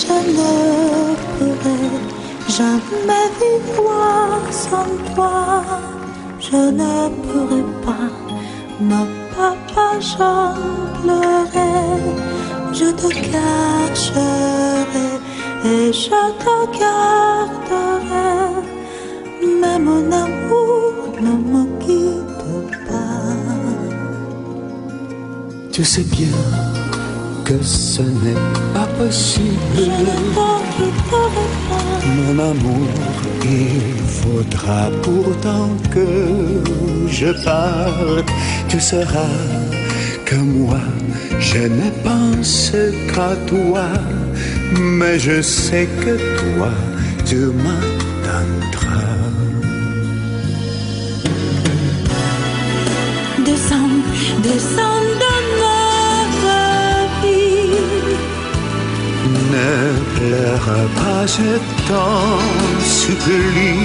Je ne pourrai jamais vivre sans toi. Je ne pourrai pas, non papa, j'en pleurerai. Je te cacherai et je te garderai. Mais mon amour ne me quitte pas. Tu sais bien que ce n'est pas possible. Je ne te quitterai pas. Mon amour, il faudra pourtant que je parte. Tu sauras que moi, je ne pense qu'à toi. Mais je sais que toi, tu m'attendras. Descends de notre vie. Ne pleure pas, je t'en supplie.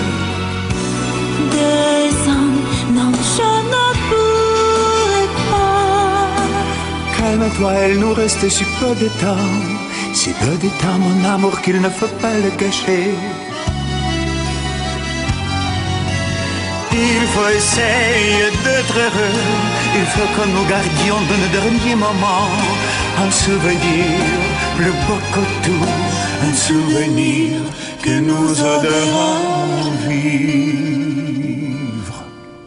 Descends, non, je ne pourrai pas. Calme-toi, il nous reste si peu de temps. Si peu de temps, mon amour, qu'il ne faut pas le cacher. Il faut essayer d'être heureux. Il faut que nous gardions de nos derniers moments un souvenir plus beau que tout. Un souvenir que nous aiderons à vivre.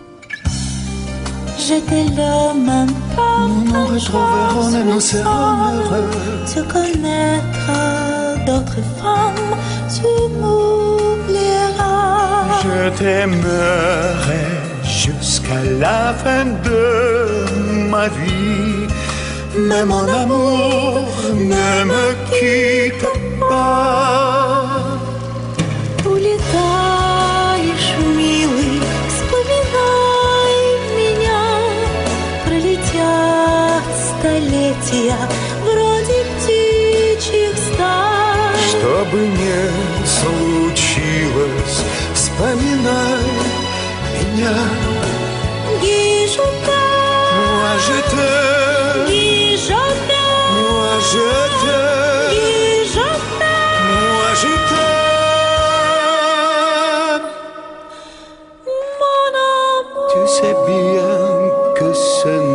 J'étais le même temps. Nous nous retrouverons et nous serons heureux. Tu connaîtras d'autres femmes, tu m'oublieras. Je t'aimerai jusqu'à la fin de ma vie. Mais mon amour, ne me quitte pas. Улетаешь, милый, вспоминай меня. Пролетят столетия, вроде птичьих стай. Что бы ни случилось, вспоминай меня. Guy, je t'aime. Moi je t'aime. Guy, je t'aime. Moi je t'aime. Guy, je t'aime. Moi je t'aime. Mon amour. Tu sais bien que ce